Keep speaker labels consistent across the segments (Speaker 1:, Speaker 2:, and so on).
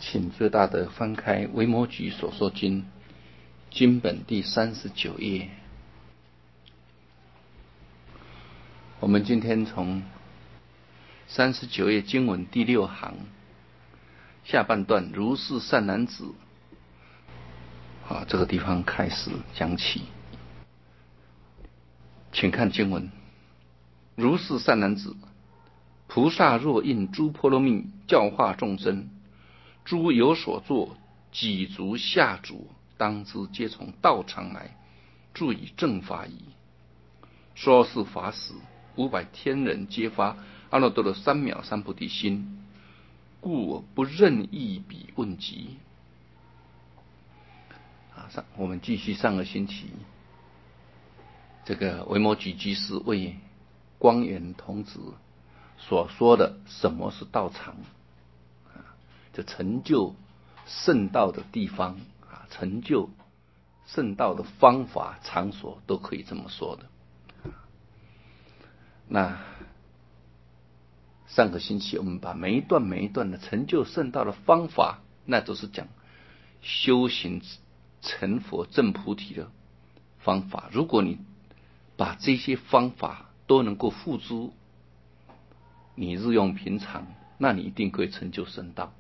Speaker 1: 请最大的翻开《维摩诘所说经》经本第39页。我们今天从39页经文第6行下半段如是善男子这个地方开始讲起。请看经文：如是善男子，菩萨若应诸波罗蜜教化众生，诸有所作，己足下足，当知皆从道场来，助以正法矣。说是法时，500天人皆发阿耨多罗三藐三菩提心，故我不任意彼问及。我们继续上个星期这个维摩诘居士为光远童子所说的什么是道场，就成就圣道的地方，成就圣道的方法场所，都可以这么说的。那上个星期我们把每一段的成就圣道的方法，那都是讲修行成佛证菩提的方法。如果你把这些方法都能够付诸你日用平常，那你一定可以成就圣道。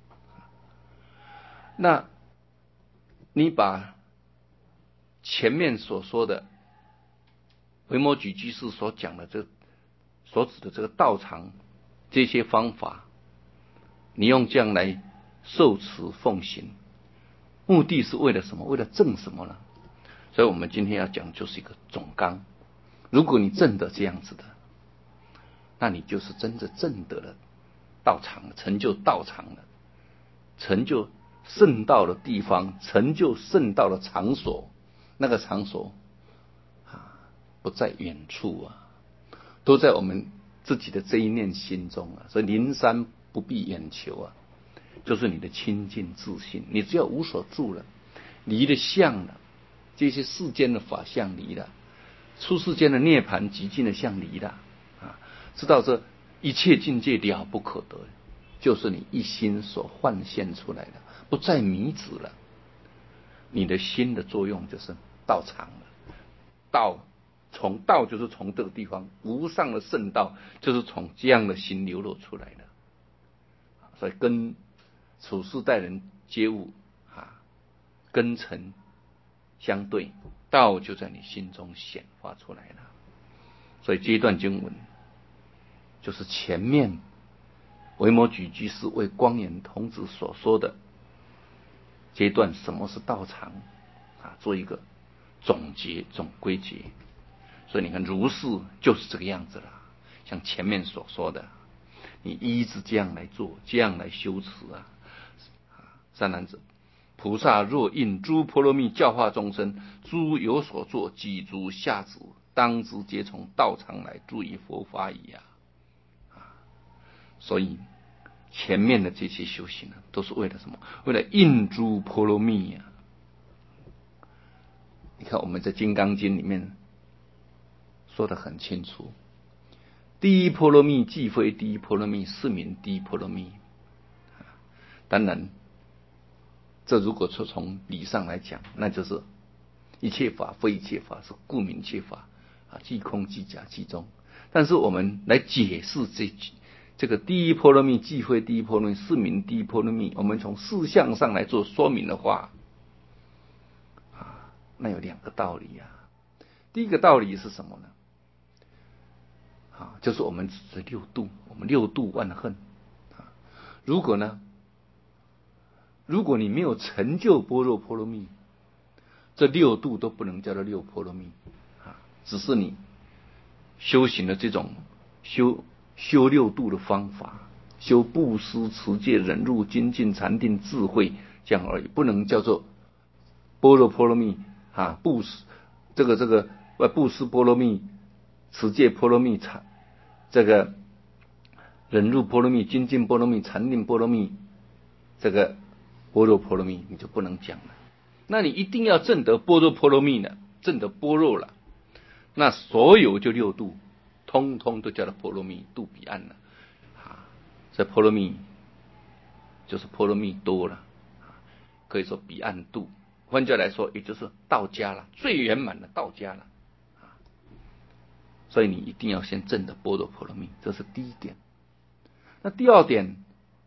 Speaker 1: 那你把前面所说的维摩诘居士所讲的所指的这个道场这些方法，你用这样来受持奉行，目的是为了什么？为了证什么呢？所以我们今天要讲就是一个总纲。如果你证得这样子的，那你就是真正证得了道场，成就道场了，成就圣道的地方，成就圣道的场所。那个场所不在远处都在我们自己的这一念心中所以灵山不必远求就是你的清净自信。你只要无所住了，离了相了，这些世间的法相离了，出世间的涅槃极尽的相离了知道这一切境界了不可得，就是你一心所幻现出来的，不再迷子了。你的心的作用就是道场了。道就是从这个地方，无上的圣道就是从这样的心流露出来的。所以跟处世待人接物根尘相对，道就在你心中显发出来了。所以这一段经文就是前面维摩诘居士为光远童子所说的这一段什么是道场做一个总结总归结。所以你看如是就是这个样子了，像前面所说的，你一直这样来做，这样来修持善男子，菩萨若应诸波罗蜜教化众生，诸有所作，己足下足，当知皆从道场来，助以佛法矣所以前面的这些修行都是为了什么？为了应诸波罗蜜你看我们在《金刚经》里面说得很清楚，第一波罗蜜既非第一波罗蜜，是名第一波罗蜜。当然这如果说从理上来讲，那就是一切法非一切法，是故名一切法即空即假即中。但是我们来解释这个第一波罗蜜既非第一波罗蜜，是名第一波罗蜜，我们从事项上来做说明的话那有两个道理第一个道理是什么呢？就是我们指六度，我们六度万恨如果你没有成就般若波罗蜜，这六度都不能叫做六波罗蜜只是你修行的这种修六度的方法，修布施、持戒、忍辱、精进、禅定、智慧这样而已，不能叫做般若波罗蜜布施布施波罗蜜、持戒波罗蜜、这个忍辱波罗蜜、精进波罗蜜、禅定波罗蜜，这个般若波罗蜜你就不能讲了。那你一定要证得般若波罗蜜呢，证得般若了，那所有就六度通通都叫做波罗蜜，度彼岸了这波罗蜜就是波罗蜜多了，可以说彼岸度。换句话来说，也就是道家了，最圆满的道家了。所以你一定要先证得般若波罗蜜，这是第一点。那第二点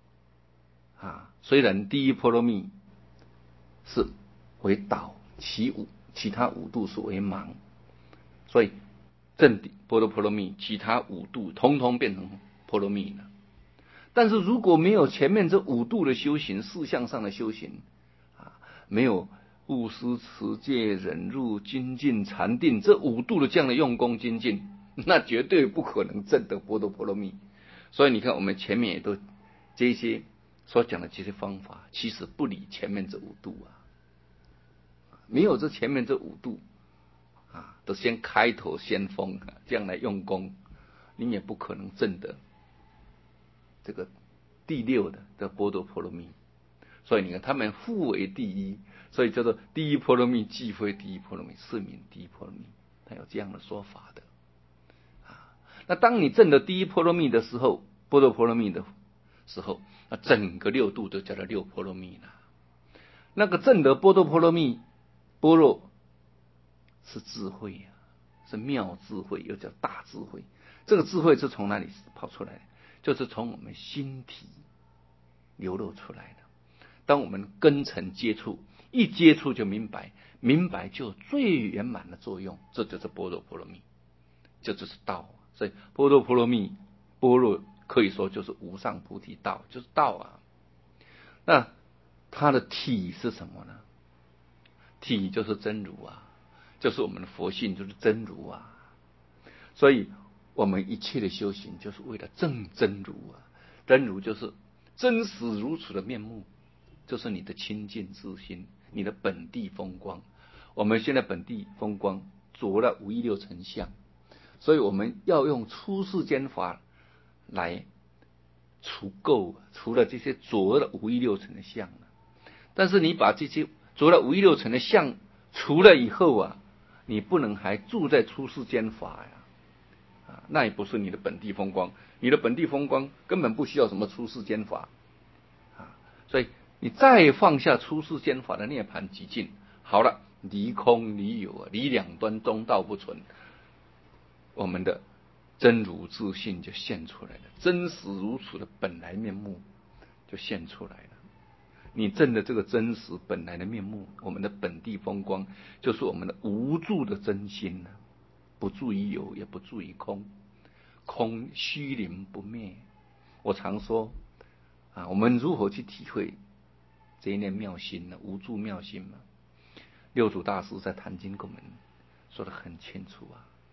Speaker 1: 虽然第一波罗蜜是为导，其他五度是为盲，所以证般若波罗蜜，其他五度通通变成波罗蜜了。但是如果没有前面这五度的修行，事项上的修行没有布施、持戒、忍辱、精进、禅定这五度的这样的用功精进，那绝对不可能证得般若波罗蜜。所以你看，我们前面也都这些所讲的这些方法，其实不离前面这五度没有这前面这五度都先开头先锋这样来用功，你也不可能证得这个第六的般若波罗蜜。所以你看，他们互为第一，所以叫做第一波罗蜜即非第一波罗蜜，是名第一波罗蜜，他有这样的说法的那当你证了第一波罗蜜的时候，般若波罗蜜的时候，那整个六度都叫做六波罗蜜了。那个证得般若波罗蜜，般若是智慧是妙智慧，又叫大智慧。这个智慧是从哪里跑出来的？就是从我们心体流露出来的。当我们根尘接触，一接触就明白，明白就有最圆满的作用，这就是般若波罗蜜，这就是道。所以般若波罗蜜，般若可以说就是无上菩提道，就是道那它的体是什么呢？体就是真如就是我们的佛性，就是真如所以我们一切的修行就是为了证真如真如就是真实如此的面目，就是你的清净自心，你的本地风光。我们现在本地风光着了五欲六尘相，所以我们要用出世间法来除垢，除了这些着了五欲六尘的相但是你把这些着了五欲六尘的相除了以后你不能还住在出世间法那也不是你的本地风光。你的本地风光根本不需要什么出世间法所以你再放下出世间法的涅槃极境，好了，离空离有离两端中道不存，我们的真如自性就现出来了，真实如此的本来面目就现出来了。你证的这个真实本来的面目，我们的本地风光，就是我们的无住的真心不住于有，也不住于空，空虚灵不灭。我常说我们如何去体会这一念妙心呢？无住妙心嘛。六祖大师在坛经跟我们说得很清楚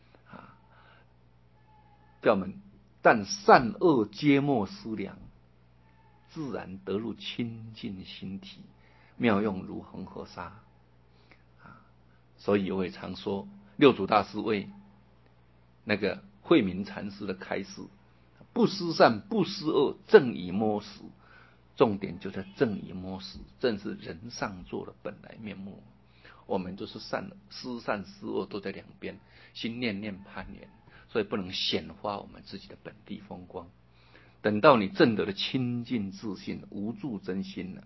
Speaker 1: 叫我们但善恶皆莫思量，自然得入清净心体，妙用如恒河沙所以我也常说，六祖大师为那个慧明禅师的开示，不思善不思恶，正以摸实。重点就在正以摸实，正是人上座的本来面目。我们就是思善思恶都在两边，心念念攀缘，所以不能显发我们自己的本地风光。等到你证得了清净自信，无住真心了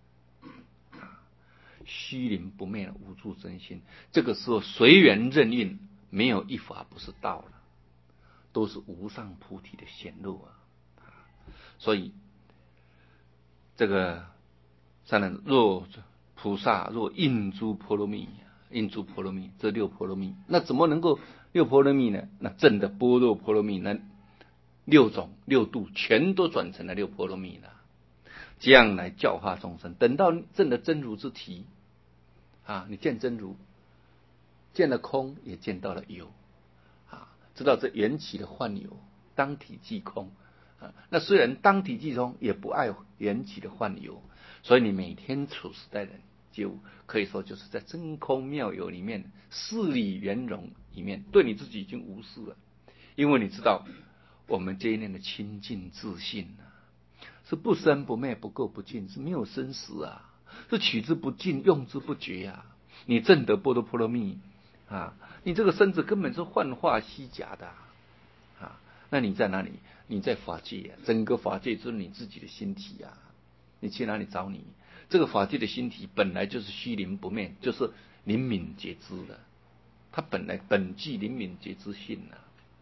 Speaker 1: 虚灵不灭的无住真心，这个时候随缘任运，没有一法不是道了，都是无上菩提的显露所以这个若菩萨若应诸波罗蜜，这六波罗蜜，那怎么能够六波罗蜜呢？那证的般若波罗蜜，那六种六度全都转成了六波罗蜜了，这样来教化众生。等到证了真如之体你见真如，见了空，也见到了有知道这缘起的幻有，当体即空那虽然当体即空，也不爱缘起的幻有，所以你每天处时代人就可以说就是在真空妙有里面，事理圆融里面，对你自己已经无事了。因为你知道我们这一念的清净自信是不生不灭不垢不净，是没有生死是取之不尽用之不绝你证得般若波罗蜜你这个身子根本是幻化虚假的那你在哪里？你在法界整个法界就是你自己的心体你去哪里找你？这个法界的心体本来就是虚灵不灭，就是灵敏觉知的，它本具灵敏觉知性啊。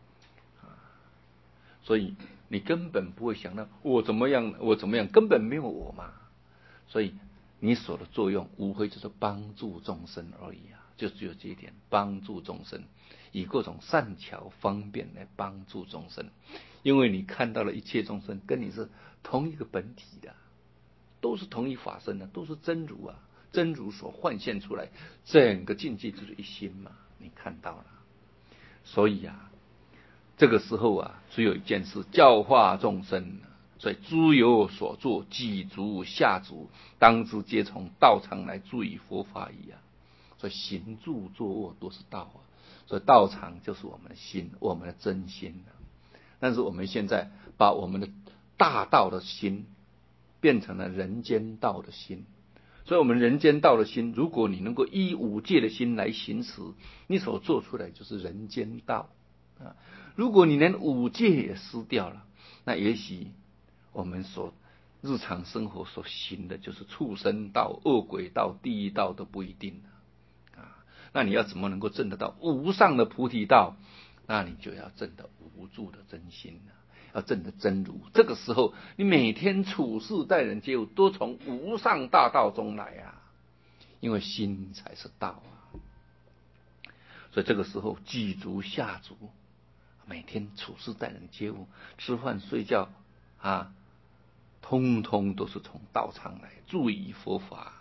Speaker 1: 所以你根本不会想到我怎么样，根本没有我嘛。所以你所的作用无非就是帮助众生而已啊，就只有这一点，帮助众生，以各种善巧方便来帮助众生。因为你看到了一切众生跟你是同一个本体的，都是同一法身的，都是真如啊，真如所幻现出来，整个境界就是一心嘛，你看到了。所以啊，这个时候啊，只有一件事，教化众生。所以诸有所作，己足下足，当知皆从道场来助以佛法矣啊。所以行住坐卧都是道啊。所以道场就是我们的心，我们的真心啊。但是我们现在把我们的大道的心变成了人间道的心。所以我们人间道的心，如果你能够依五戒的心来行持，你所做出来就是人间道啊。如果你连五戒也失掉了，那也许我们所日常生活所行的就是畜生道、恶鬼道、地狱道都不一定啊。那你要怎么能够证得到无上的菩提道？那你就要证得无住的真心了，要证得真如。这个时候，你每天处事待人接物都从无上大道中来啊，因为心才是道啊。所以这个时候，具足下足，每天处事待人接物、吃饭睡觉啊，通通都是从道场来助以佛法。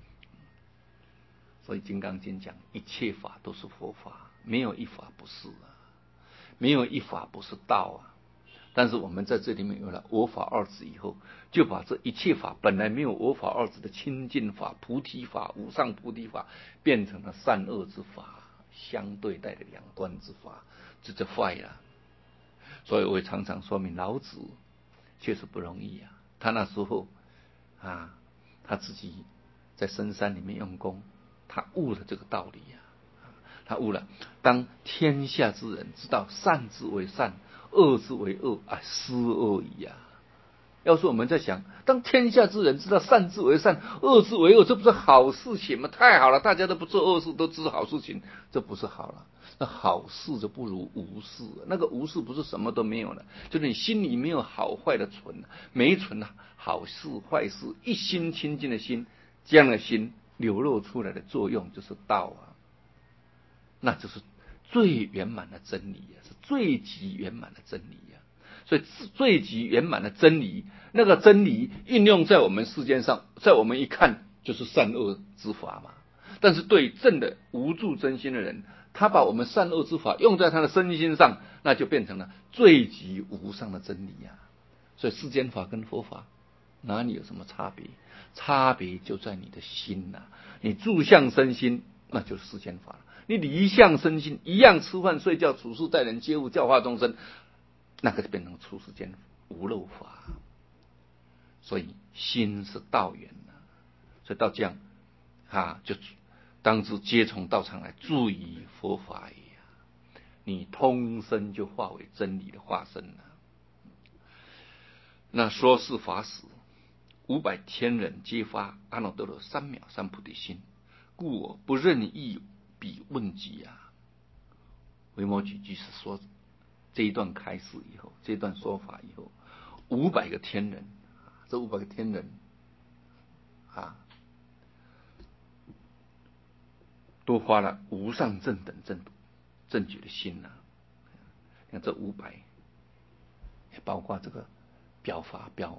Speaker 1: 所以《金刚经》讲，一切法都是佛法，没有一法不是啊，没有一法不是道啊。但是我们在这里面有了我法二字以后，就把这一切法本来没有我法二字的清净法、菩提法、无上菩提法，变成了善恶之法相对待的两端之法，这就坏了。所以我也常常说明，老子确实不容易啊。他那时候啊，他自己在深山里面用功，他悟了这个道理啊。他悟了，当天下之人知道善之为善，恶之为恶啊，失恶矣啊。要是我们在想，当天下之人知道善之为善，恶之为恶，这不是好事情吗？太好了，大家都不做恶事，都知好事情，这不是好了。那好事就不如无事。那个无事不是什么都没有了，就是你心里没有好坏的存，没存好事坏事，一心清净的心，这样的心流露出来的作用就是道啊。那就是最圆满的真理啊，是最极圆满的真理啊。所以最极圆满的真理，那个真理运用在我们世间上，在我们一看就是善恶之法嘛。但是对正的无住真心的人，他把我们善恶之法用在他的身心上，那就变成了最极无上的真理啊。所以世间法跟佛法哪里有什么差别？差别就在你的心呐、你住相身心，那就是世间法了。你离相身心，一样吃饭睡觉、处事待人接物、教化众生，那个就变成出世间无漏法。所以心是道源啊，所以道这样啊，就当知皆从道场来助以佛法也啊。你通身就化为真理的化身了。那说是法时，500天人皆发阿耨多罗三藐三菩提心，故我不任意彼问己啊。维摩诘居士说这一段开示以后，这一段说法以后，500个天人，这500个天人啊，都发了无上正等正觉的心呐、啊。像这500，也包括这个表法、表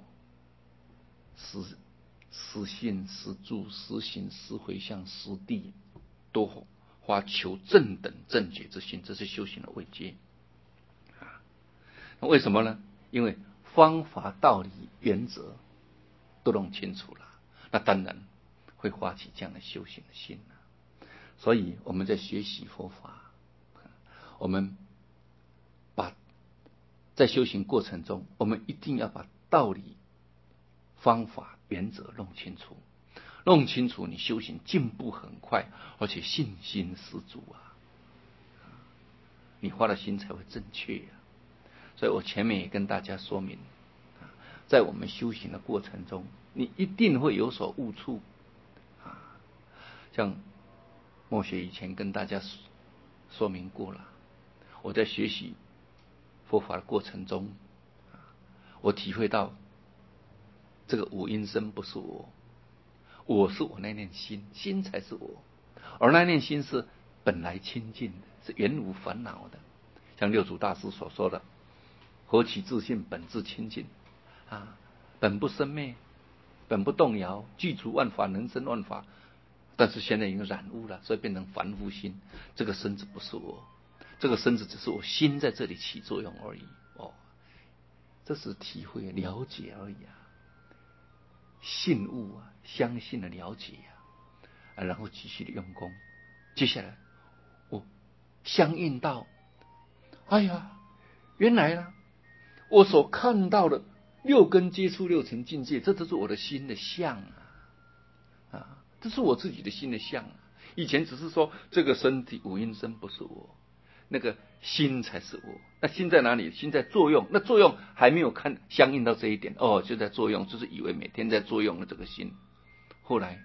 Speaker 1: 实信、实住、实行、实回向、实地，都发求正等正觉之心，这是修行的位阶啊。为什么呢？因为方法、道理、原则都弄清楚了，那当然会发起这样的修行的心了。所以我们在学习佛法，我们在修行过程中，我们一定要把道理、方法、原则弄清楚，弄清楚，你修行进步很快，而且信心十足啊，你发的心才会正确啊。所以我前面也跟大家说明，在我们修行的过程中， 你一定会有所悟处啊。像默学以前跟大家说明过了，我在学习佛法的过程中，我体会到这个五阴身不是我，我是我那念心，心才是我，而那念心是本来清净的，是原无烦恼的。像六祖大师所说的，何其自信，本自清净啊，本不生灭，本不动摇，具足万法，能生万法。但是现在已经染污了，所以变成凡夫心。这个身子不是我，这个身子只是我心在这里起作用而已。哦，这是体会了解而已啊，信悟啊，相信的了解啊，然后继续的用功。接下来我相应到，哎呀，原来呢，我所看到的六根接触六尘境界，这都是我的心的相啊，这是我自己的心的相啊。以前只是说这个身体五阴身不是我，那个心才是我。那心在哪里？心在作用，那作用还没有看相应到这一点哦，就在作用，就是以为每天在作用的这个心。后来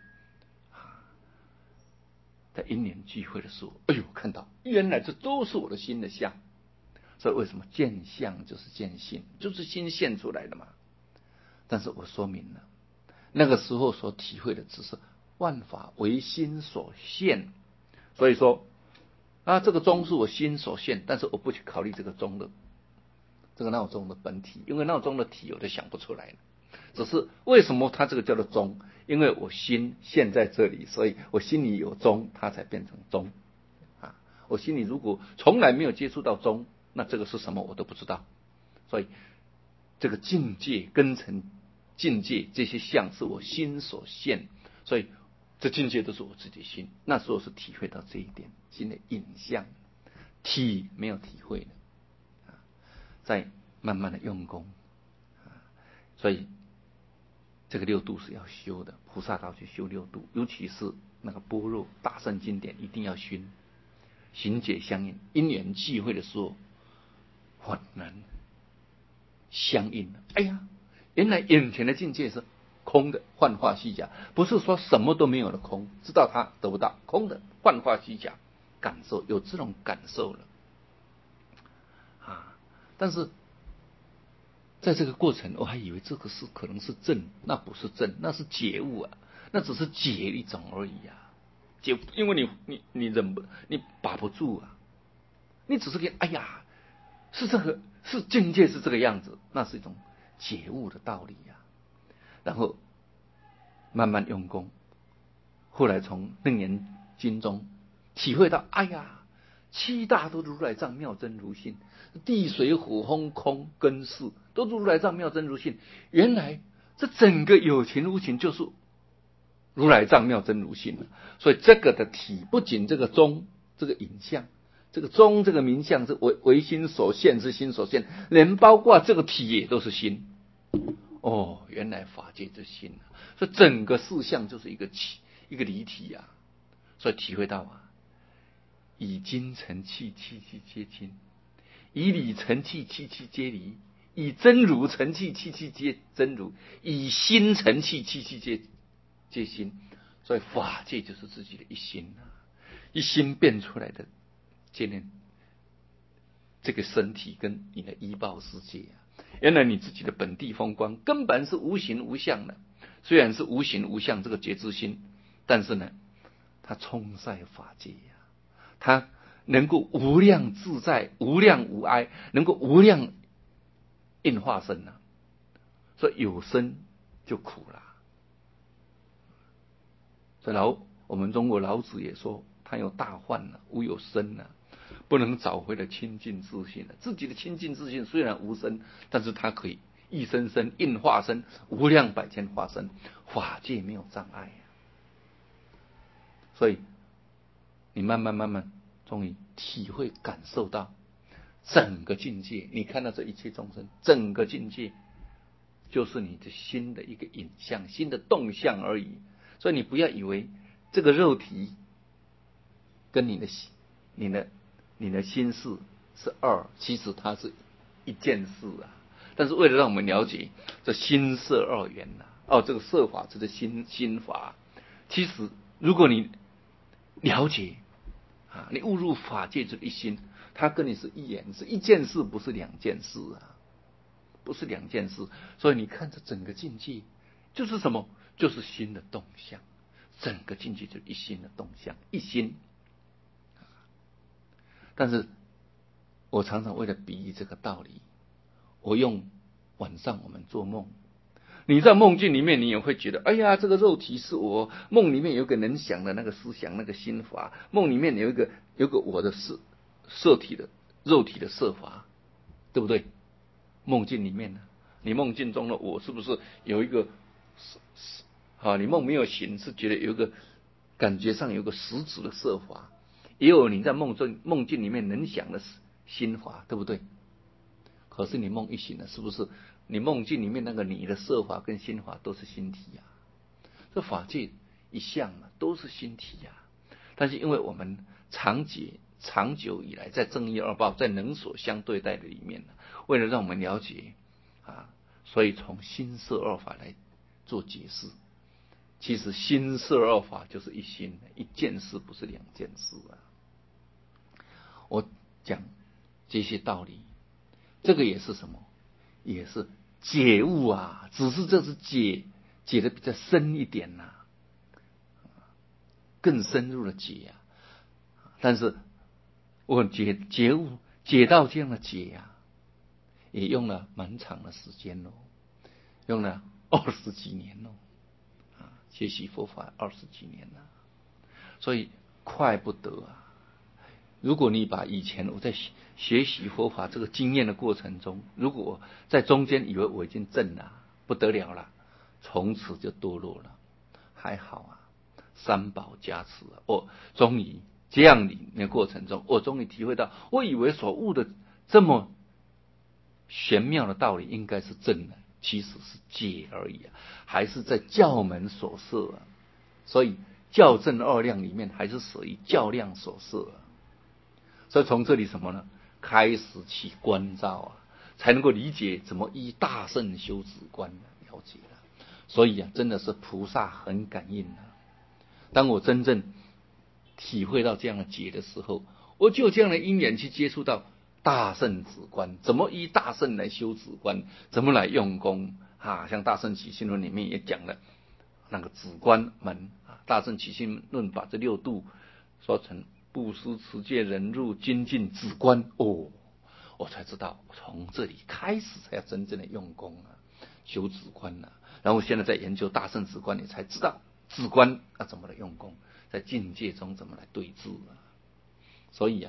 Speaker 1: 在因缘聚会的时候，哎呦，看到原来这都是我的心的相。所以为什么见相就是见性，就是心现出来的嘛。但是我说明了，那个时候所体会的只是万法唯心所现。所以说这个钟是我心所现，但是我不去考虑这个钟的这个闹钟的本体，因为闹钟的体我都想不出来了。只是为什么它这个叫做钟？因为我心现在这里，所以我心里有钟，它才变成钟啊。我心里如果从来没有接触到钟，那这个是什么我都不知道。所以这个境界、根尘境界这些相是我心所现，所以这境界都是我自己心。那时候是体会到这一点，心的影像，体没有体会的，在慢慢的用功，所以这个六度是要修的，菩萨道去修六度，尤其是那个般若大圣经典一定要熏，行解相应，因缘际会的时候，很难相应了。哎呀，原来眼前的境界是空的，幻化虚假，不是说什么都没有的空，知道它得不到，空的幻化虚假，感受有这种感受了啊。但是在这个过程，我还以为这个是可能是正，那不是正，那是觉悟啊，那只是解一种而已啊。解，因为你忍不，你把不住啊，你只是给哎呀，是这个是境界是这个样子，那是一种觉悟的道理呀。然后慢慢用功，后来从楞严经中体会到，哎呀，七大都如来藏妙真如性，地水火风空根识都如来藏妙真如性。原来这整个有情无情就是如来藏妙真如性了。所以这个的体不仅这个中这个影像，这个中这个名相是唯心所现，是心所现，连包括这个体也都是心。哦，原来法界之心啊，所以整个事相就是一个离体啊。所以体会到以精成气，气气皆精；以理成气，气气皆理；以真如成气，气气皆真如；以心成气，气气皆心。所以法界就是自己的一心啊，一心变出来的这个身体跟你的依报世界啊。原来你自己的本地风光根本是无形无相的，虽然是无形无相这个觉知心，但是呢，它充塞法界呀，它能够无量自在、无量无碍，能够无量应化身啊。所以有生就苦了。所以我们中国老子也说，他有大患了，无有生了，不能找回了清净自信了。自己的清净自信虽然无生，但是他可以一生生应化身，无量百千化身，法界没有障碍啊。所以你慢慢终于体会感受到整个境界，你看到这一切众生，整个境界就是你的心的一个影像，心的动向而已。所以你不要以为这个肉体跟你的心事是二，其实它是一件事啊。但是为了让我们了解这心色二元这个色法，这个心法。其实如果你了解你误入法界这一心，它跟你是一言，是一件事，不是两件事不是两件事。所以你看这整个境界就是什么？就是心的动向，整个境界就是一心的动向，一心。但是我常常为了比喻这个道理，我用晚上我们做梦，你在梦境里面，你也会觉得，哎呀，这个肉体是我，梦里面有个能想的那个思想，那个心法，梦里面有一个我的色体的肉体的色法，对不对？梦境里面呢，你梦境中的我是不是有一个你梦没有醒，是觉得有一个感觉上有个实质的色法，也有你在梦境里面能想的心法，对不对？可是你梦一醒了，是不是你梦境里面那个你的色法跟心法都是心体这法界一向都是心体但是因为我们长久以来在正义二报在能所相对待的里面为了让我们了解所以从心色二法来做解释。其实心色二法就是一心，一件事不是两件事我讲这些道理，这个也是什么？也是解悟只是这是解的比较深一点更深入的解但是我解悟解到这样的解也用了蛮长的时间用了20几年学习佛法20几年所以快不得如果你把以前我在学习佛法这个经验的过程中，如果在中间以为我已经证了，不得了了，从此就堕落了。还好三宝加持终于这样的过程中，我终于体会到，我以为所悟的这么玄妙的道理，应该是证的，其实是解而已还是在教门所设所以教证二量里面还是属于教量所设所以从这里什么呢？开始起观照才能够理解怎么依大圣修止观了解所以真的是菩萨很感应当我真正体会到这样的解的时候，我就有这样的因缘去接触到大圣止观，怎么依大圣来修止观，怎么来用功像大圣起信论里面也讲了那个止观门大圣起信论把这6度说成布施持戒忍辱精进止观我才知道从这里开始才要真正的用功修止观然后现在在研究大圣止观，你才知道止观怎么来用功，在境界中怎么来对治所以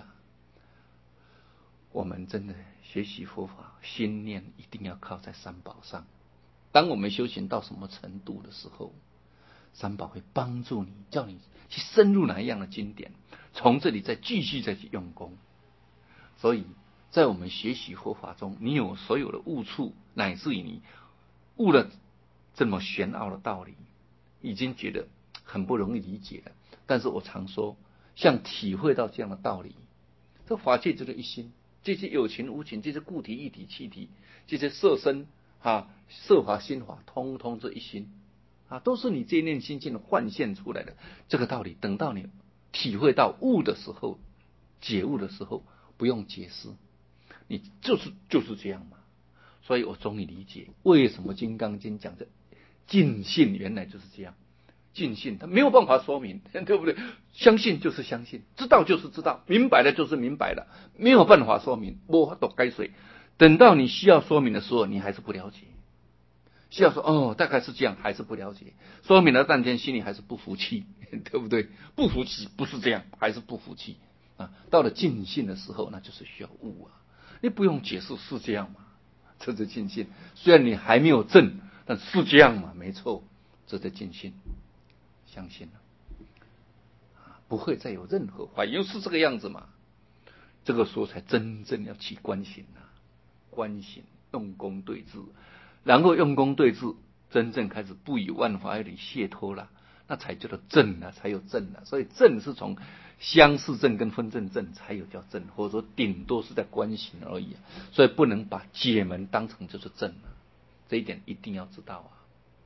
Speaker 1: 我们真的学习佛法，心念一定要靠在三宝上。当我们修行到什么程度的时候，三宝会帮助你，叫你去深入哪一样的经典，从这里再继续再去用功。所以在我们学习佛法中，你有所有的悟处，乃至于你悟了这么玄奥的道理，已经觉得很不容易理解了。但是我常说，像体会到这样的道理，这法界就是一心，这些有情无情，这些固体、液体、气体，这些色身色法、心法，通通这一心都是你这一念心境幻现出来的。这个道理，等到你体会到悟的时候，解悟的时候，不用解释，你就是这样嘛。所以我终于理解为什么《金刚经》讲的尽信，原来就是这样。尽信他没有办法说明，对不对？相信就是相信，知道就是知道，明白了就是明白了，没有办法说明，没法躲该水。等到你需要说明的时候，你还是不了解。需要说大概是这样，还是不了解，说明了半天，心里还是不服气，对不对？不服气不是这样，还是不服气到了尽信的时候，那就是需要悟你不用解释，是这样嘛？这是尽信，虽然你还没有证，但是这样嘛，没错，这是尽信，相信了不会再有任何怀疑，因为是这个样子嘛。这个时候才真正要起观行观行用功对治。然后用功对治，真正开始不以万法而理解脱了，那才叫做正才有正所以正是从相似正跟分正正才有叫正，或者说顶多是在观行而已所以不能把解门当成就是正这一点一定要知道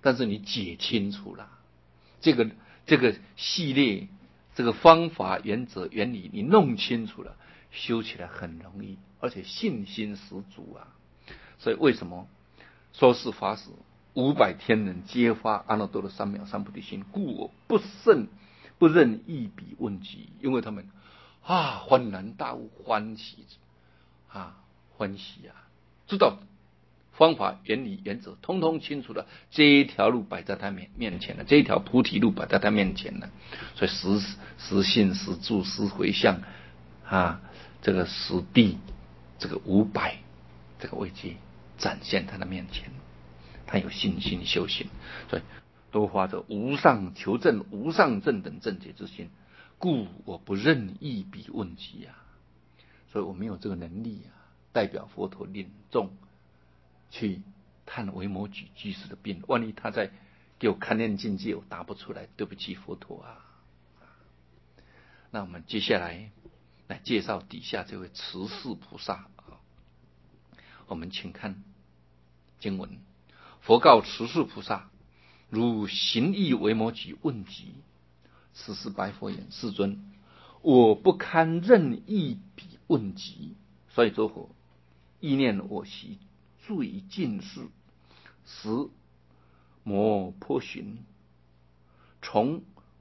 Speaker 1: 但是你解清楚了，这个系列，这个方法、原则、原理，你弄清楚了，修起来很容易，而且信心十足啊。所以为什么说是法师500天人皆发阿耨多罗三藐三菩提心，故我不任一笔问及，因为他们恍然大悟，欢喜啊，知道方法、原理、原则，通通清楚了。这一条路摆在他面前了，这一条菩提路摆在他面前了。所以实信、实住、实回向这个实地，这个500这个位阶展现他的面前，他有信心修行，所以多发着无上求证、无上正等正觉之心，故我不任一笔问及啊。所以我没有这个能力代表佛陀领众去探维摩诘居士的病，万一他在给我勘验境界，我答不出来，对不起佛陀啊。那我们接下来介绍底下这位慈氏菩萨我们请看经文：佛告慈氏菩萨：汝行义维摩诘问疾。慈氏白佛言：世尊，我不堪任一笔问疾。所以说佛意念我习住于尽世，时摩颇寻，从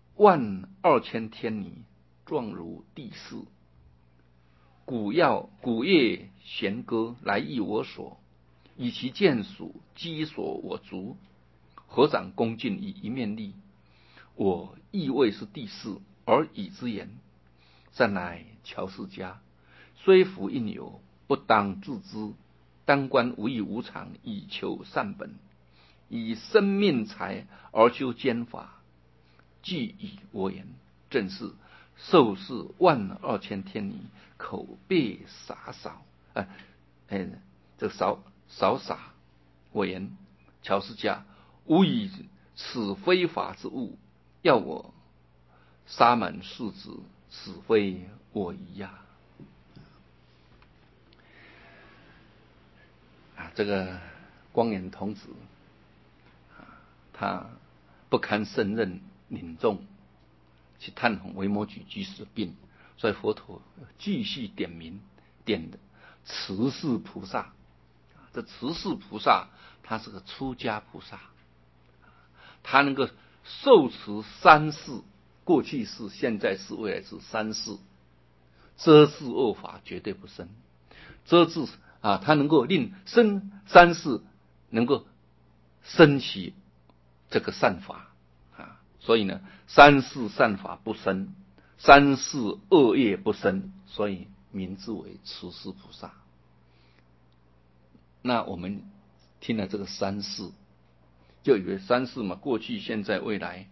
Speaker 1: 12000天尼，状如地势。古乐弦歌，来诣我所，以其剑属击所我足，合掌恭敬以一面立。我亦谓是地势，而已之言。善乃乔氏家，虽福应有，不当自知。当观无义无常，以求善本。以生命财而修兼法，具以我言，正是受是12000天尼，口别洒扫这少洒。我言乔氏家，吾以此非法之物，要我沙门世子，此非我宜呀。这个光远童子他不堪胜任领众去探访维摩诘居士的病，所以佛陀继续点的慈氏菩萨。这慈氏菩萨他是个出家菩萨，他能够受持3世，过去世、现在世、未来世3世，遮止恶法绝对不生，遮止他能够令3世能够升起这个善法所以呢，3世善法不生，3世恶业不生，所以名字为慈氏菩萨。那我们听了这个3世，就以为3世嘛，过去、现在、未来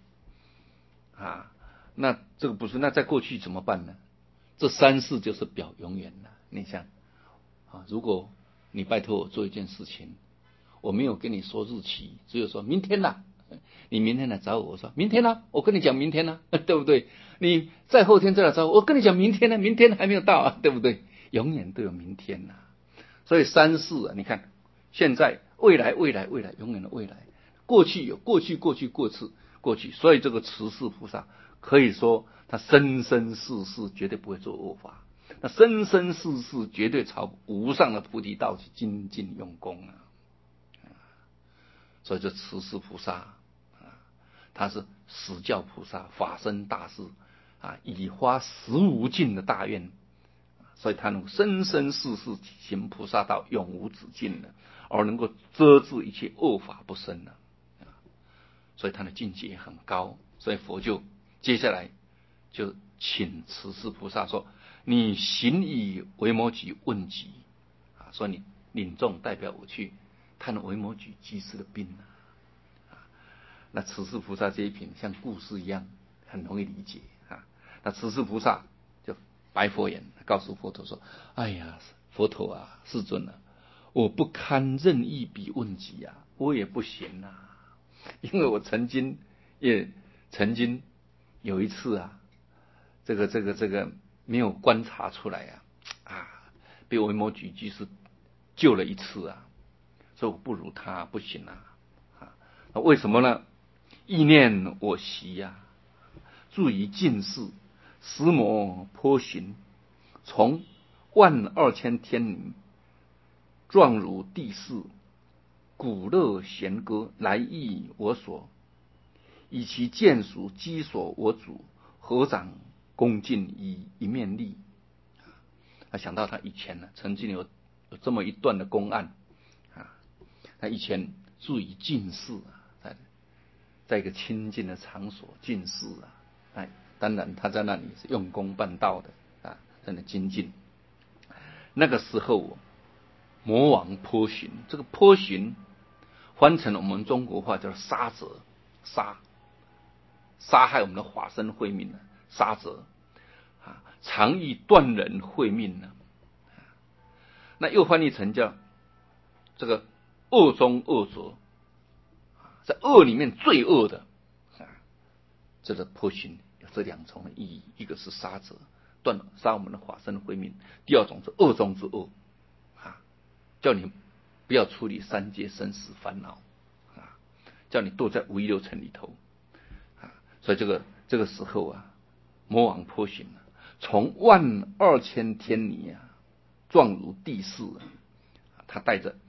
Speaker 1: 那这个不是，那在过去怎么办呢？这3世就是表永远了。你想如果你拜托我做一件事情，我没有跟你说日期，只有说明天啦，你明天来找我，我说明天啦，我跟你讲明天啦，对不对？你再后天再来找我，我跟你讲明天呢，明天还没有到对不对？永远都有明天所以3世你看现在、未来、永远的未来，过去有过去，所以这个慈氏菩萨可以说他生生世世绝对不会做恶法，那生生世世绝对朝无上的菩提道去精进用功所以这慈氏菩萨他是实教菩萨，法身大士以发实无尽的大愿，所以他能生生世世行菩萨道，永无止境而能够遮止一切恶法不生所以他的境界很高。所以佛就接下来就请慈氏菩萨说：你行以维摩诘问疾说你领众代表我去探维摩诘居士的病那慈氏菩萨这一品像故事一样，很容易理解那慈氏菩萨就白佛言，告诉佛陀说：哎呀，佛陀世尊我不堪任一笔问疾我也不行因为我曾经有一次这个没有观察出来被维摩诘居士救了一次所以我不如他不行为什么呢？意念我习呀，住于近视，时魔颇寻，从12000天女，状如地势，鼓乐弦歌，来意我所，以其剑属击所我主，合掌恭敬以一面立。他想到他以前呢，曾经有这么一段的公案啊，他以前住于近寺啊，在一个清净的场所近寺啊，当然他在那里是用功办道的啊，在那精进。那个时候魔王颇寻，这个颇寻翻成我们中国话叫杀者，杀害我们的法身慧命杀者啊，常欲断人慧命呢。那又翻译成叫这个恶中恶者，在恶里面最恶的啊，这个颇寻有这两重的意义，一个是杀者，杀我们的法身慧命；第二种是恶中之恶啊，叫你不要处理三界生死烦恼啊，叫你堕在五欲六尘里头啊。所以这个时候啊，魔王颇寻从12000天女啊，状如地势啊，他带着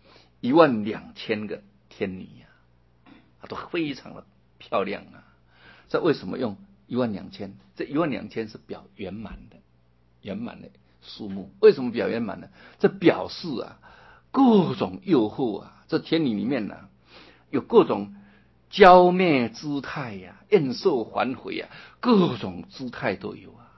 Speaker 1: 12000个天女啊，都非常的漂亮啊。这为什么用12000？这12000是表圆满的数目。为什么表圆满呢？这表示啊，各种诱惑啊，这天女里面呢，有各种娇媚姿态呀，艳瘦还回啊，各种姿态都有啊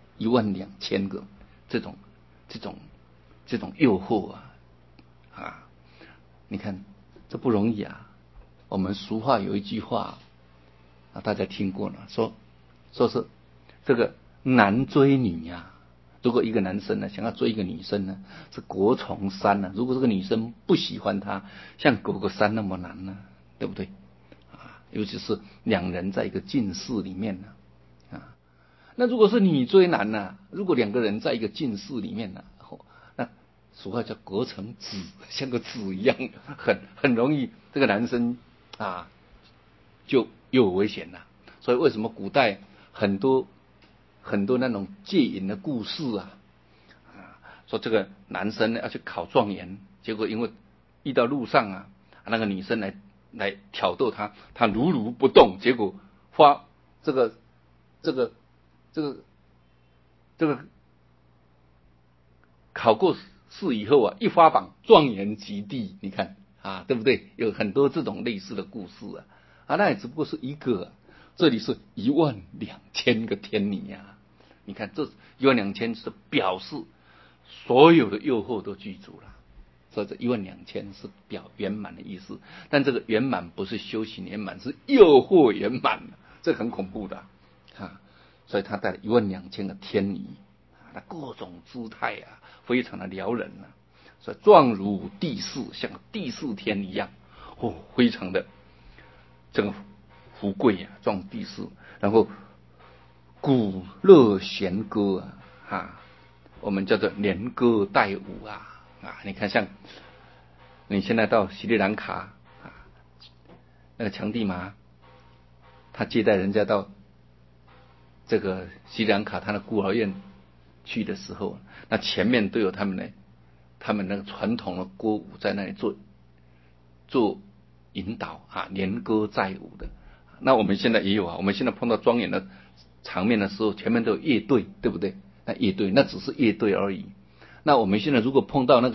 Speaker 1: ，12000个这种诱惑啊，你看这不容易啊。我们俗话有一句话啊，大家听过了，说是这个男追女啊。如果一个男生呢想要追一个女生呢，是国重山呢。如果这个女生不喜欢他，像隔个山那么难呢，对不对啊？尤其是两人在一个近寺里面呢啊。那如果是女追男呢，如果两个人在一个近寺里面呢，那俗话叫隔成纸，像个纸一样，很容易这个男生啊就又有危险了。所以为什么古代很多那种戒淫的故事啊，说这个男生呢要去考状元，结果因为遇到路上啊，那个女生来挑逗他，他如不动，结果这个考过试以后啊，一发榜状元及第，你看啊，对不对？有很多这种类似的故事啊，那也只不过是一个，这里是12000个天女啊。你看这12000是表示所有的诱惑都具足了，所以这12000是表圆满的意思。但这个圆满不是修行圆满，是诱惑圆满，这很恐怖的啊。所以他带了12000个天女，那各种姿态啊，非常的撩人啊。所以状如地势，像地势天一样，非常的这个富贵啊，状地势。然后鼓乐弦歌啊，我们叫做连歌带舞啊。你看像你现在到斯里兰卡啊，那个强地马，他接待人家到这个斯里兰卡他的孤儿院去的时候，那前面都有他们那个传统的歌舞在那里做引导啊，连歌载舞的。那我们现在也有啊，我们现在碰到庄严的场面的时候，前面都有乐队，对不对？那乐队那只是乐队而已。那我们现在如果碰到那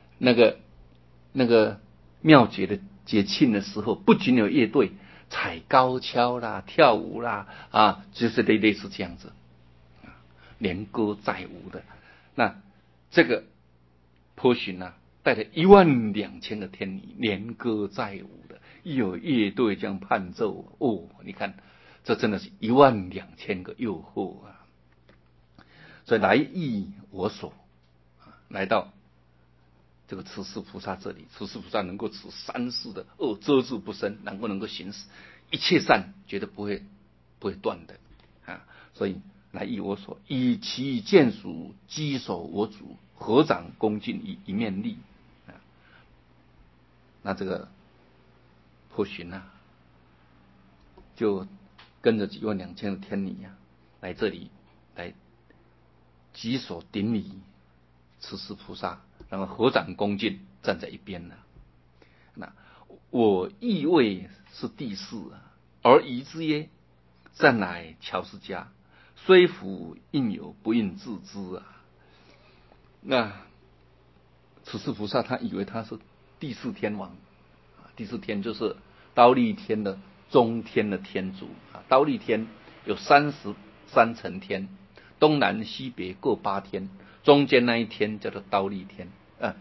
Speaker 1: 个庙节的节庆的时候，不仅有乐队踩高跷啦、跳舞啦啊，就是类似这样子连歌载舞的。那这个颇寻啊，带了12000个天女连歌载舞的，一有乐队这样伴奏你看这真的是12000个诱惑啊。所以来意我所，来到这个持世菩萨这里，持世菩萨能够持三世的恶遮住不生，能够行使一切善，绝对不会断的啊。所以来意我所，以其剑属击手我主，合掌恭敬以一面立啊。那这个颇寻啊， 就跟着几万两千的天女来这里来举手顶礼持世菩萨，然后合掌恭敬站在一边了。那我意味是第四而疑之耶？善乃乔氏家，虽福应有，不应自知那持世菩萨他以为他是第四天王，第四天就是忉利天的中天的天主忉利天有33层天，东南西北各8天，中间那一天叫做忉利天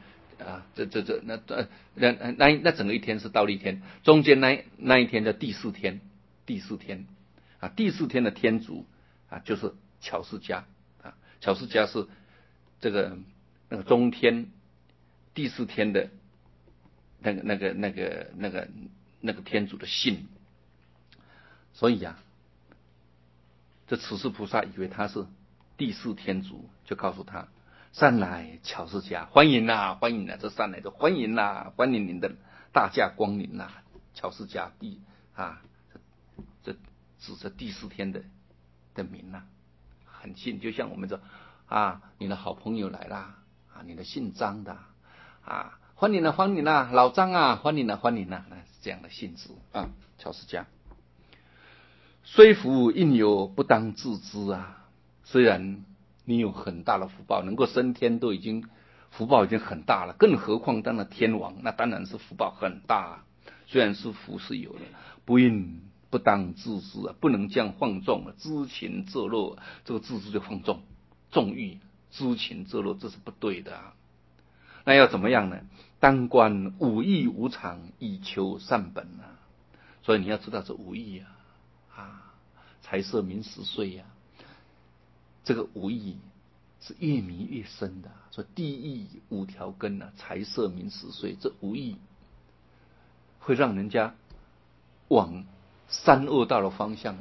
Speaker 1: 那整个一天是忉利天，中间那一天叫第四天第四天的天主就是乔氏家乔氏家是这个那个中天第四天的那个天主的姓。所以这持世菩萨以为他是第四天主，就告诉他：善来乔氏家，欢迎欢迎这善来的欢迎欢迎您的大驾光临乔氏家这指着第四天的名很近，就像我们说你的好朋友来啦你的姓张的欢迎欢迎老张欢迎欢迎是这样的性质乔氏家。虽福应有，不当自知虽然你有很大的福报，能够升天都已经福报已经很大了，更何况当了天王，那当然是福报很大虽然是福是有的，不当自知不能这样放纵了，知情作乐，这个自知就放纵纵欲，知情作乐，这是不对的那要怎么样呢？当观五义无常，以求善本所以你要知道这五义财色名食睡这个五义是越迷越深的，所以地狱5条根财色名食睡，这五义会让人家往三恶道的方向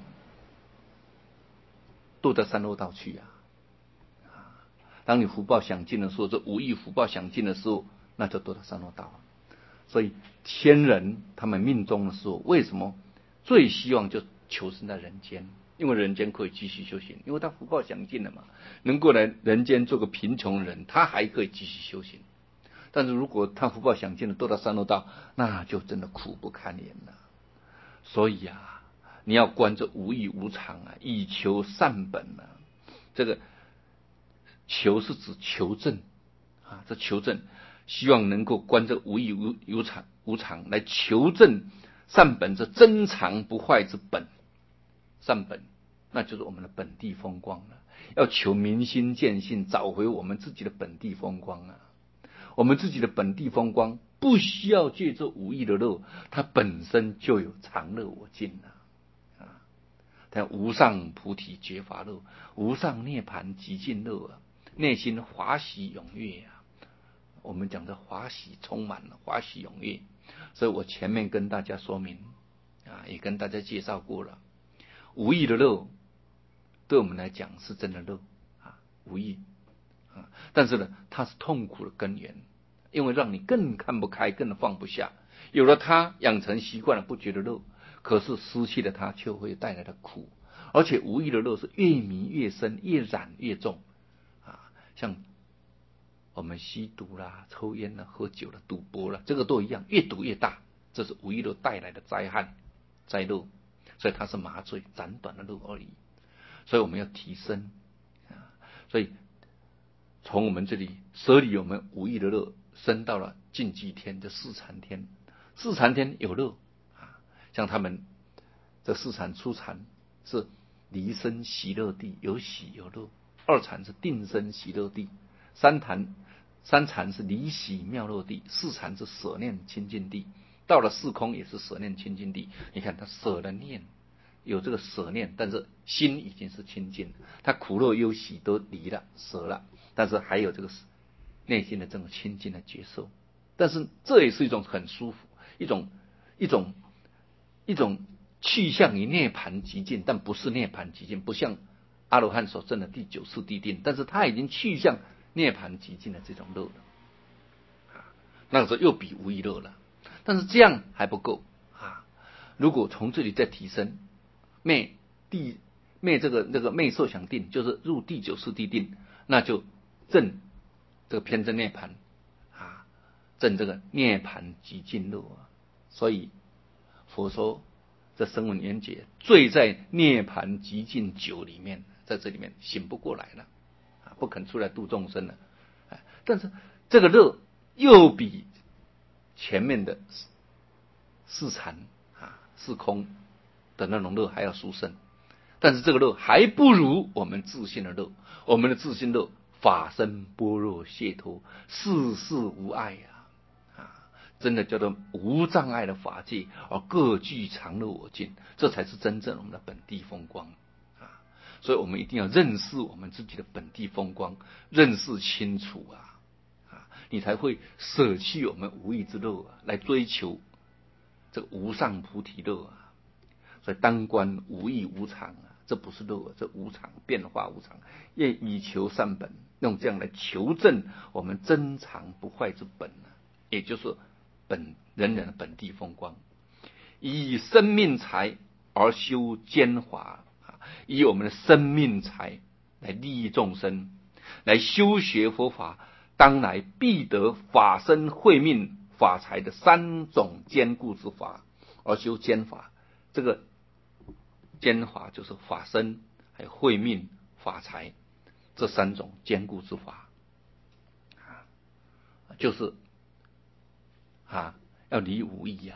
Speaker 1: 堕到三恶道去当你福报享尽的时候，这五义福报享尽的时候，那就堕到三恶道所以天人他们命中的时候，为什么最希望就求生在人间？因为人间可以继续修行，因为他福报享尽了嘛，能够来人间做个贫穷人，他还可以继续修行。但是如果他福报享尽了，堕到三恶道，那就真的苦不堪言了。所以你要观这无义无常以求善本这个求是指求证这求证希望能够观这无义无常来求证善本，这真常不坏之本。善本那就是我们的本地风光要求明心见性，找回我们自己的本地风光我们自己的本地风光不需要借助无义的乐，它本身就有常乐我净但无上菩提觉法乐，无上涅盘极尽乐内心华喜踊跃我们讲的华喜充满了，华喜踊跃。所以我前面跟大家说明也跟大家介绍过了，无义的乐对我们来讲是真的乐无义但是呢，它是痛苦的根源，因为让你更看不开，更放不下。有了它，养成习惯了，不觉得乐，可是失去了它，却会带来的苦。而且无义的乐是越迷越深，越染越重像我们吸毒抽烟喝酒赌博这个都一样，越赌越大，这是无义乐带来的灾害灾乐，所以它是麻醉暂短的乐而已。所以我们要提升所以从我们这里舍离我们无义的乐，升到了净居天的四禅天。四禅天有乐像他们这四禅初禅是离生喜乐地，有喜有乐；二禅是定生喜乐地；三禅是离喜妙乐地；四禅是舍念清净地。到了四空也是舍念清净地。你看他舍了念，有这个舍念，但是心已经是清净，他苦乐忧喜都离了舍了，但是还有这个内心的这种清净的觉受。但是这也是一种很舒服，一种去向于涅槃极境，但不是涅槃极境，不像阿罗汉所证的第九次地定，但是他已经去向涅槃极境的这种乐了那个时候又比无义乐了。但是这样还不够如果从这里再提升， 灭这个灭受想定，就是入第九次地定，那就证这个偏真涅槃啊，证这个涅槃极尽乐啊。所以佛说这声闻缘觉醉在涅槃极尽酒里面，在这里面醒不过来了啊，不肯出来度众生了。但是这个乐又比前面的四禅啊四空的那种乐还要殊胜，但是这个乐还不如我们自信的乐。我们的自信乐法身般若解脱，事事无碍真的叫做无障碍的法界，而各具常乐我净，这才是真正我们的本地风光所以我们一定要认识我们自己的本地风光，认识清楚你才会舍弃我们无义之乐来追求这个无上菩提乐所以当观无义无常这不是乐这无常，变化无常，愿以求善本，用这样来求证我们真常不坏之本也就是人的本地风光。以生命财而修兼法以我们的生命财来利益众生，来修学佛法，当来必得法身慧命法财的三种兼顾之法，而修兼法。这个兼法就是法身还有慧命法财这三种兼顾之法就是要离无义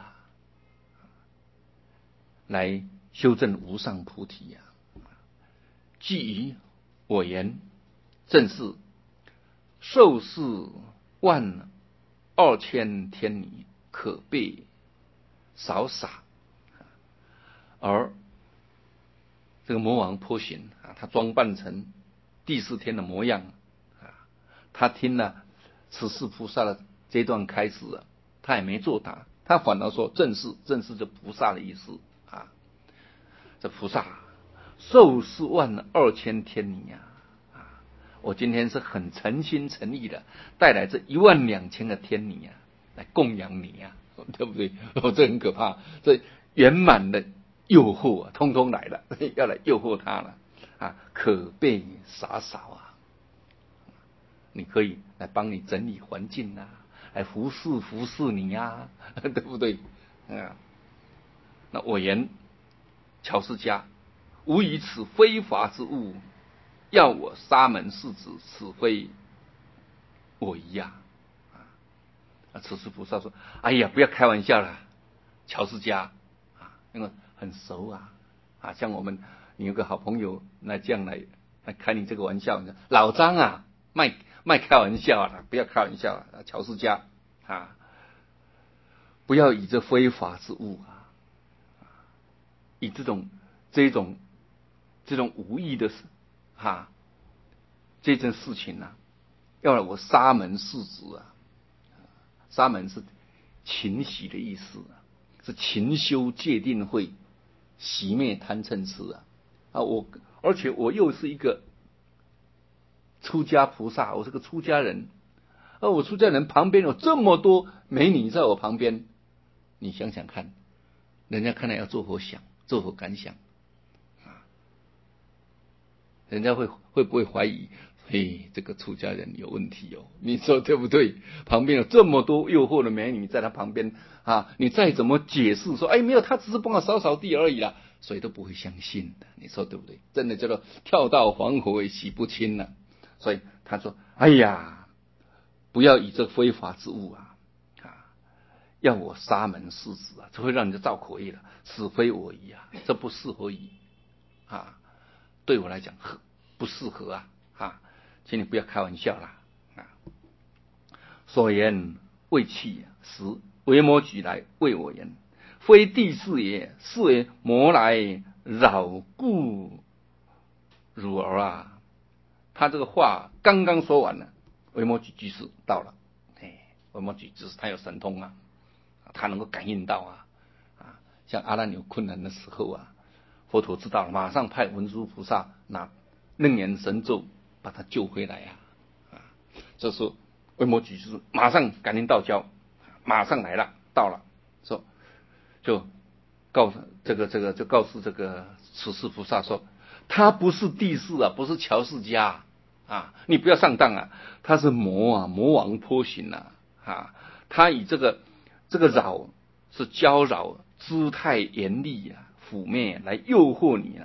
Speaker 1: 来修正无上菩提既于我言，正是受世12000天女，可被少傻。而这个魔王波旬他装扮成第四天的模样他听了此世菩萨的这段开示他也没作答，他反而说正是这菩萨的意思这菩萨受世12000天女我今天是很诚心诚意的带来这12000个天女来供养你对不对这很可怕，这圆满的诱惑通通来了，要来诱惑他了可被洒扫你可以来帮你整理环境来服侍你对不对那我言乔释迦无以此非法之物，要我沙门示子，此非我意此时菩萨说哎呀不要开玩笑了乔释迦因为很熟像我们你有个好朋友那这样来开你这个玩笑，老张卖开玩笑了，不要开玩笑乔释迦不要以这非法之物以这种无义的这件事情要来我沙门示子沙门是勤习的意思是勤修戒定慧，熄灭贪嗔痴而且我又是一个出家菩萨，我是个出家人我出家人旁边有这么多美女在我旁边，你想想看，人家看来要作何想，作何感想人家会不会怀疑这个出家人有问题你说对不对？旁边有这么多诱惑的美女在他旁边你再怎么解释说没有，他只是帮我扫扫地而已啦，谁都不会相信的，你说对不对？真的叫做跳到黄河也洗不清了。所以他说哎呀不要以这非法之物要我沙门示子这会让人家造口业了，此非我意这不适合宜对我来讲不适合请你不要开玩笑啦所言未弃时维摩诘来为我言，非地势也，是为魔来扰故汝儿他这个话刚刚说完了，维摩诘居士到了维摩诘居士他有神通他能够感应到像阿难有困难的时候佛陀知道了，马上派文殊菩萨拿楞严神咒把他救回来这时候维摩诘就是马上感应道交，马上来了，到了，说就告诉这个此世菩萨说，他不是地士啊，不是乔世家啊，你不要上当啊，他是魔啊，魔王波形啊，他以这个扰是娇娆、姿态严厉啊、妩媚来诱惑你